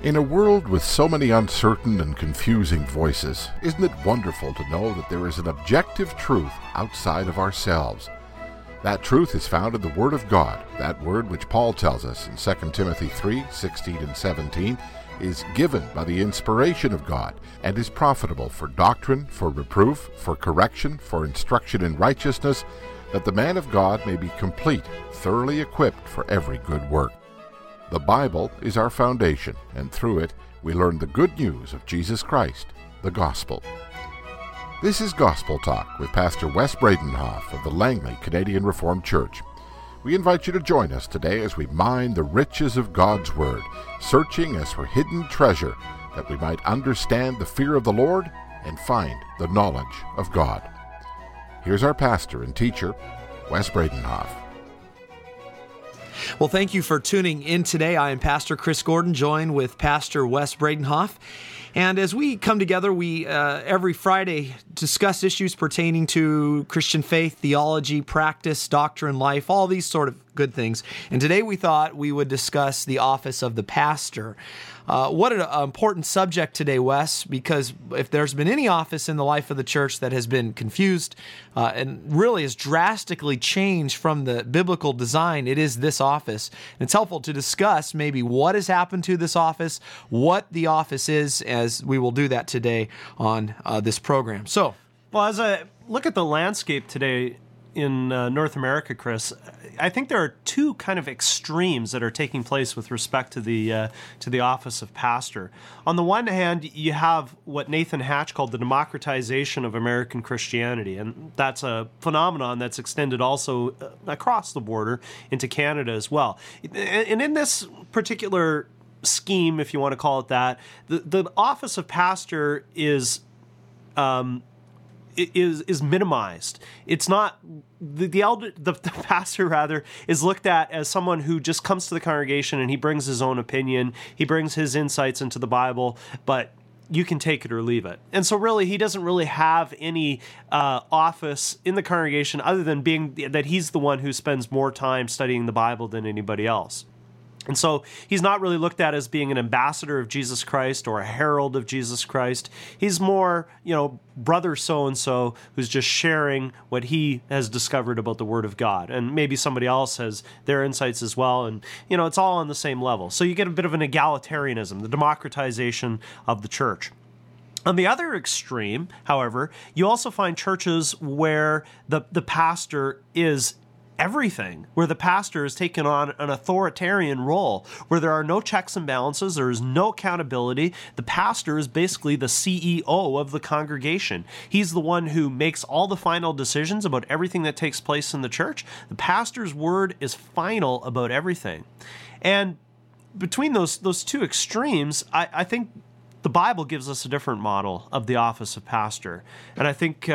In a world with so many uncertain and confusing voices, isn't it wonderful to know that there is an objective truth outside of ourselves? That truth is found in the Word of God, that Word which Paul tells us in 2 Timothy 3:16 and 17 is given by the inspiration of God and is profitable for doctrine, for reproof, for correction, for instruction in righteousness, that the man of God may be complete, thoroughly equipped for every good work. The Bible is our foundation, and through it we learn the good news of Jesus Christ, the Gospel. This is Gospel Talk with Pastor Wes Bredenhoff of the Langley Canadian Reformed Church. We invite you to join us today as we mine the riches of God's Word, searching as for hidden treasure, that we might understand the fear of the Lord and find the knowledge of God. Here's our pastor and teacher, Wes Bredenhoff. Well, thank you for tuning in today. I am Pastor Chris Gordon, joined with Pastor Wes Bredenhoff. And as we come together, we every Friday discuss issues pertaining to Christian faith, theology, practice, doctrine, life, all these sort of good things. And today we thought we would discuss the office of the pastor. What an important subject today, Wes, because if there's been any office in the life of the church that has been confused and really has drastically changed from the biblical design, it is this office. And it's helpful to discuss maybe what has happened to this office, what the office is, as we will do that today on this program. So, well, as I look at the landscape today in North America, Chris, I think there are two kind of extremes that are taking place with respect to the office of pastor. On the one hand, you have what Nathan Hatch called the democratization of American Christianity, and that's a phenomenon that's extended also across the border into Canada as well. And in this particular scheme, if you want to call it that, the office of pastor is minimized. It's not the pastor rather is looked at as someone who just comes to the congregation and he brings his own opinion, he brings his insights into the Bible, but you can take it or leave it. And so really he doesn't really have any office in the congregation other than being that he's the one who spends more time studying the Bible than anybody else. And so he's not really looked at as being an ambassador of Jesus Christ or a herald of Jesus Christ. He's more, brother so-and-so who's just sharing what he has discovered about the Word of God. And maybe somebody else has their insights as well. And, it's all on the same level. So you get a bit of an egalitarianism, the democratization of the church. On the other extreme, however, you also find churches where the pastor is everything, where the pastor has taken on an authoritarian role, where there are no checks and balances, there is no accountability. The pastor is basically the CEO of the congregation. He's the one who makes all the final decisions about everything that takes place in the church. The pastor's word is final about everything. And between those two extremes, I think the Bible gives us a different model of the office of pastor. And I think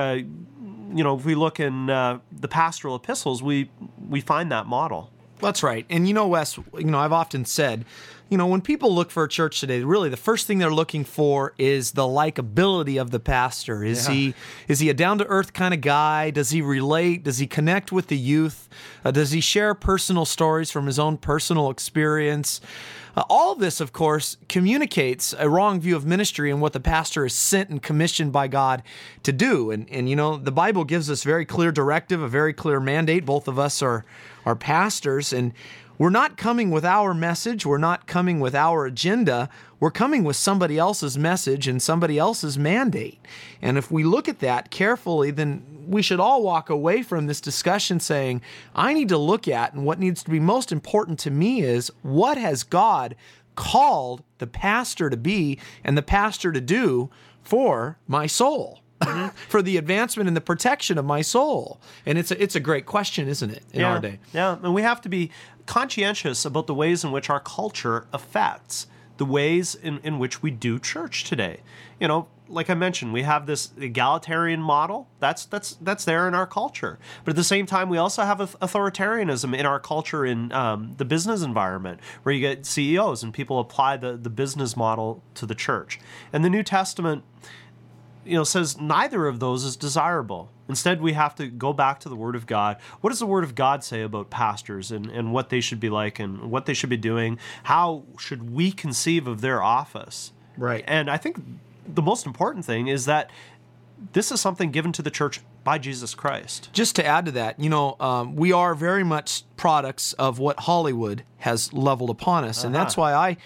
if we look in the pastoral epistles, we find that model. That's right. And Wes, I've often said, when people look for a church today, really the first thing they're looking for is the likability of the pastor. Is he a down-to-earth kind of guy? Does he relate? Does he connect with the youth? Does he share personal stories from his own personal experience? All of this, of course, communicates a wrong view of ministry and what the pastor is sent and commissioned by God to do. And the Bible gives us very clear directive, a very clear mandate. Both of us are pastors, and we're not coming with our message. We're not coming with our agenda. We're coming with somebody else's message and somebody else's mandate. And if we look at that carefully, then we should all walk away from this discussion saying, I need to look at, and what needs to be most important to me is, what has God called the pastor to be and the pastor to do for my soul? For the advancement and the protection of my soul. And it's a great question, isn't it, in our day? Yeah, and we have to be conscientious about the ways in which our culture affects the ways in which we do church today. Like I mentioned, we have this egalitarian model. That's there in our culture. But at the same time, we also have authoritarianism in our culture in the business environment, where you get CEOs and people apply the business model to the church. And the New Testament says neither of those is desirable. Instead, we have to go back to the Word of God. What does the Word of God say about pastors and what they should be like and what they should be doing? How should we conceive of their office? Right. And I think the most important thing is that this is something given to the church by Jesus Christ. Just to add to that, we are very much products of what Hollywood has leveled upon us. And that's why I,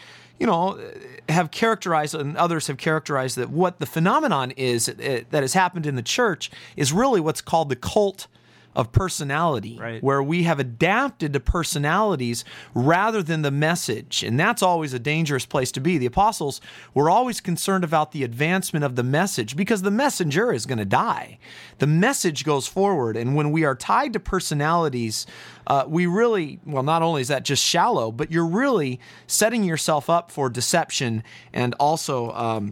have characterized, and others have characterized, that what the phenomenon is that has happened in the church is really what's called the cult of personality, right, where we have adapted to personalities rather than the message. And that's always a dangerous place to be. The apostles were always concerned about the advancement of the message because the messenger is going to die. The message goes forward. And when we are tied to personalities, we really, not only is that just shallow, but you're really setting yourself up for deception and also,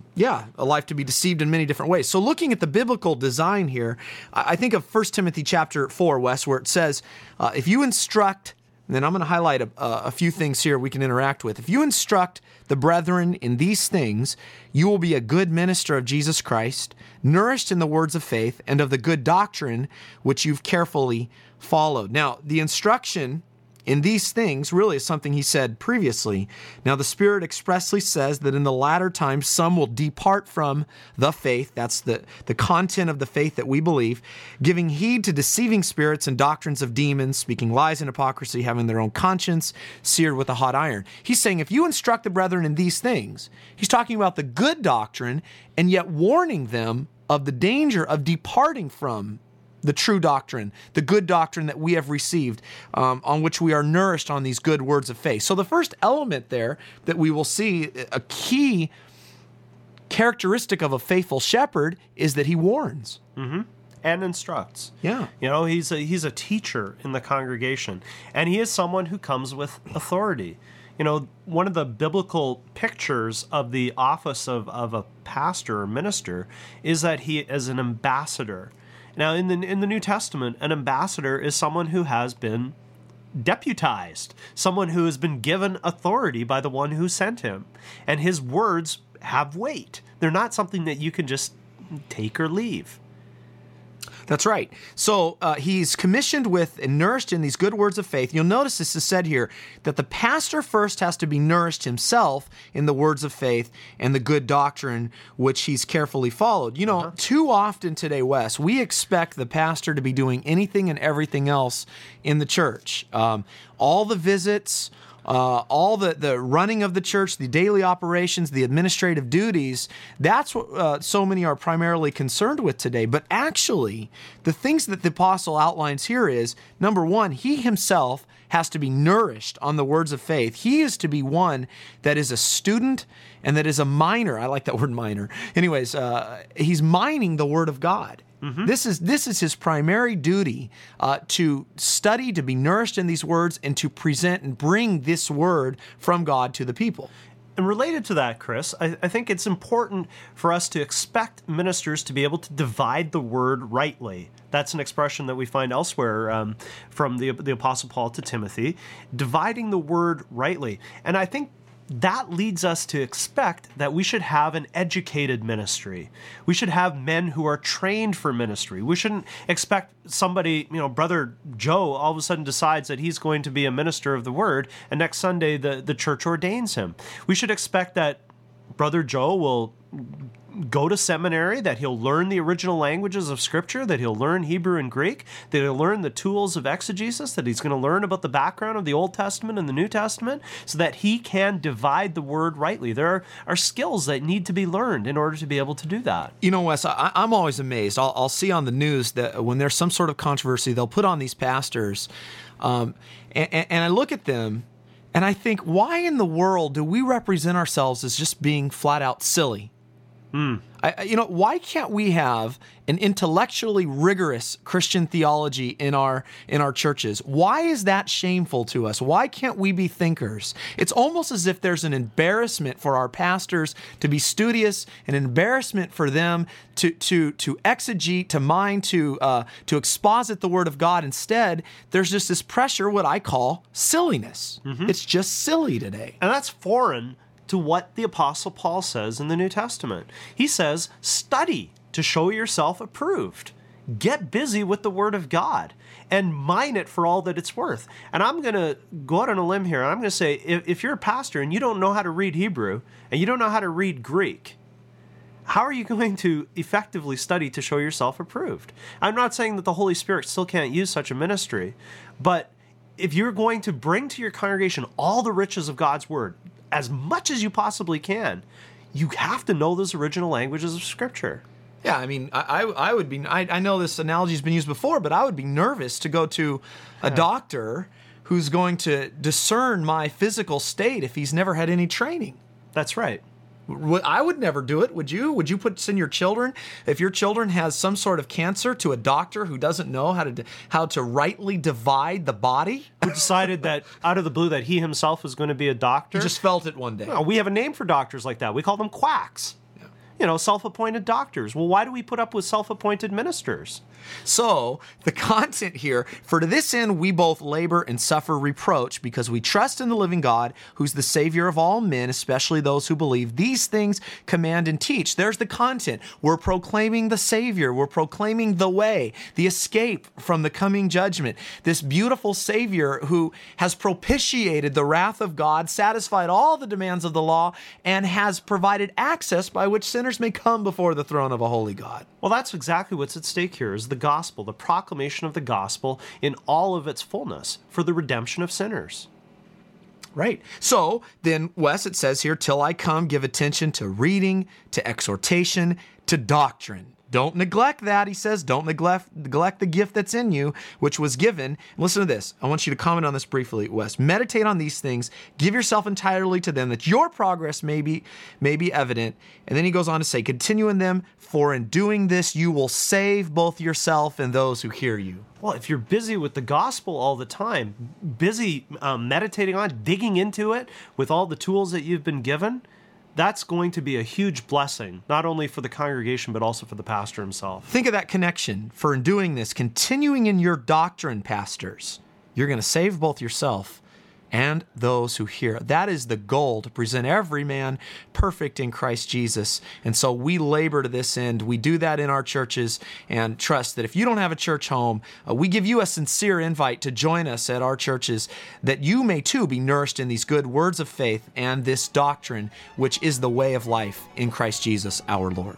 a life to be deceived in many different ways. So looking at the biblical design here, I think of 1 Timothy chapter 4, Wes, where it says, if you instruct, and then I'm going to highlight a few things here we can interact with. If you instruct the brethren in these things, you will be a good minister of Jesus Christ, nourished in the words of faith and of the good doctrine which you've carefully followed. Now, the instruction in these things really is something he said previously. Now, the Spirit expressly says that in the latter times some will depart from the faith. That's the content of the faith that we believe, giving heed to deceiving spirits and doctrines of demons, speaking lies and hypocrisy, having their own conscience seared with a hot iron. He's saying if you instruct the brethren in these things, he's talking about the good doctrine and yet warning them of the danger of departing from the true doctrine, the good doctrine that we have received, on which we are nourished on these good words of faith. So the first element there that we will see, a key characteristic of a faithful shepherd, is that he warns. Mm-hmm. And instructs. Yeah. He's a teacher in the congregation, and he is someone who comes with authority. One of the biblical pictures of the office of a pastor or minister is that he is an ambassador. Now, in the New Testament, an ambassador is someone who has been deputized, someone who has been given authority by the one who sent him. And his words have weight. They're not something that you can just take or leave. That's right. So he's commissioned with and nourished in these good words of faith. You'll notice this is said here, that the pastor first has to be nourished himself in the words of faith and the good doctrine which he's carefully followed. Too often today, Wes, we expect the pastor to be doing anything and everything else in the church. All the visits, all the running of the church, the daily operations, the administrative duties, that's what so many are primarily concerned with today. But actually, the things that the apostle outlines here is, number one, he himself has to be nourished on the words of faith. He is to be one that is a student and that is a miner. I like that word miner. Anyways, he's mining the word of God. Mm-hmm. This is his primary duty, to study, to be nourished in these words, and to present and bring this word from God to the people. And related to that, Chris, I think it's important for us to expect ministers to be able to divide the word rightly. That's an expression that we find elsewhere from the Apostle Paul to Timothy, dividing the word rightly. And I think that leads us to expect that we should have an educated ministry. We should have men who are trained for ministry. We shouldn't expect somebody, Brother Joe all of a sudden decides that he's going to be a minister of the word, and next Sunday the church ordains him. We should expect that Brother Joe will go to seminary, that he'll learn the original languages of Scripture, that he'll learn Hebrew and Greek, that he'll learn the tools of exegesis, that he's going to learn about the background of the Old Testament and the New Testament, so that he can divide the word rightly. There are skills that need to be learned in order to be able to do that. Wes, I'm always amazed. I'll see on the news that when there's some sort of controversy, they'll put on these pastors, and I look at them, and I think, why in the world do we represent ourselves as just being flat out silly? Why can't we have an intellectually rigorous Christian theology in our churches? Why is that shameful to us? Why can't we be thinkers? It's almost as if there's an embarrassment for our pastors to be studious, an embarrassment for them to exegete, to mine, to exposit the Word of God. Instead, there's just this pressure, what I call silliness. Mm-hmm. It's just silly today. And that's foreign to what the Apostle Paul says in the New Testament. He says, study to show yourself approved. Get busy with the Word of God and mine it for all that it's worth. And I'm going to go out on a limb here, and I'm going to say, if you're a pastor and you don't know how to read Hebrew and you don't know how to read Greek, how are you going to effectively study to show yourself approved? I'm not saying that the Holy Spirit still can't use such a ministry, but if you're going to bring to your congregation all the riches of God's Word, as much as you possibly can, you have to know those original languages of Scripture. Yeah, I mean, I would be, I know this analogy has been used before, but I would be nervous to go to a doctor who's going to discern my physical state if he's never had any training. That's right. I would never do it. Would you? Would you send your children, if your children has some sort of cancer, to a doctor who doesn't know how to rightly divide the body? Who decided that out of the blue that he himself was going to be a doctor? He just felt it one day. No, we have a name for doctors like that. We call them quacks. Self-appointed doctors. Well, why do we put up with self-appointed ministers? So, the content here, for to this end we both labor and suffer reproach, because we trust in the living God, who's the Savior of all men, especially those who believe. These things command and teach. There's the content. We're proclaiming the Savior. We're proclaiming the way, the escape from the coming judgment. This beautiful Savior who has propitiated the wrath of God, satisfied all the demands of the law, and has provided access by which sinners may come before the throne of a holy God. Well, that's exactly what's at stake here, is the gospel, the proclamation of the gospel in all of its fullness for the redemption of sinners. Right. So then, Wes, it says here, till I come, give attention to reading, to exhortation, to doctrine. Don't neglect that, he says. Don't neglect the gift that's in you, which was given. Listen to this. I want you to comment on this briefly, Wes. Meditate on these things. Give yourself entirely to them, that your progress may be evident. And then he goes on to say, continue in them, for in doing this you will save both yourself and those who hear you. Well, if you're busy with the gospel all the time, busy meditating on it, digging into it with all the tools that you've been given, that's going to be a huge blessing, not only for the congregation, but also for the pastor himself. Think of that connection. For in doing this, continuing in your doctrine, pastors, you're going to save both yourself and those who hear. That is the goal, to present every man perfect in Christ Jesus. And so we labor to this end. We do that in our churches, and trust that if you don't have a church home, we give you a sincere invite to join us at our churches, that you may too be nourished in these good words of faith and this doctrine, which is the way of life in Christ Jesus our Lord.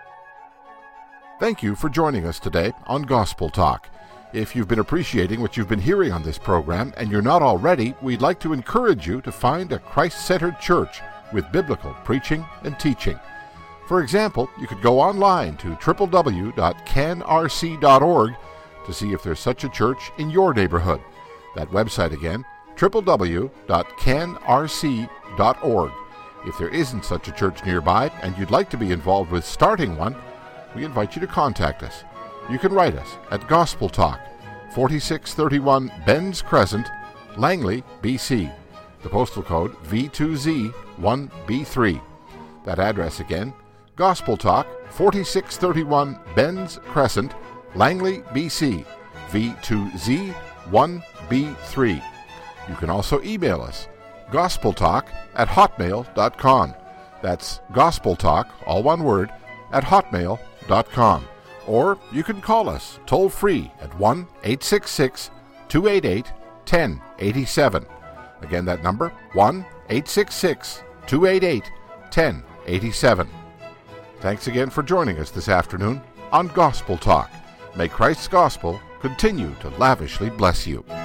Thank you for joining us today on Gospel Talk. If you've been appreciating what you've been hearing on this program and you're not already, we'd like to encourage you to find a Christ-centered church with biblical preaching and teaching. For example, you could go online to www.canrc.org to see if there's such a church in your neighborhood. That website again, www.canrc.org. If there isn't such a church nearby and you'd like to be involved with starting one, we invite you to contact us. You can write us at Gospel Talk, 4631 Benz Crescent, Langley, BC. The postal code V2Z1B3. That address again, Gospel Talk, 4631 Benz Crescent, Langley, BC, V2Z1B3. You can also email us, gospeltalk@hotmail.com. That's gospeltalk, all one word, @hotmail.com. Or you can call us toll-free at 1-866-288-1087. Again, that number, 1-866-288-1087. Thanks again for joining us this afternoon on Gospel Talk. May Christ's gospel continue to lavishly bless you.